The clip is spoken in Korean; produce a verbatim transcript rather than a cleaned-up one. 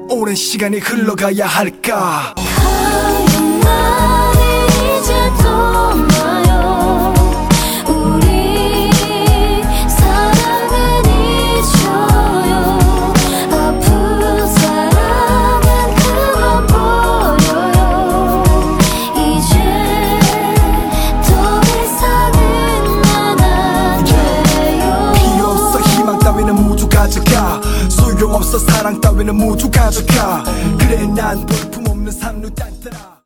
오랜 시간이 흘러가야 할까. 하얀 날이 이제 떠나요. 우리 사랑은 잊혀요. 아픈 사랑은 그만 버려요. 이제 더 이상은 난 안 돼요. 필요 없어 희망 따위는 모두 가져가. 소용없어 사랑 따위는 모두 가져가. 그래 난 볼품없는 삼루 딴따라.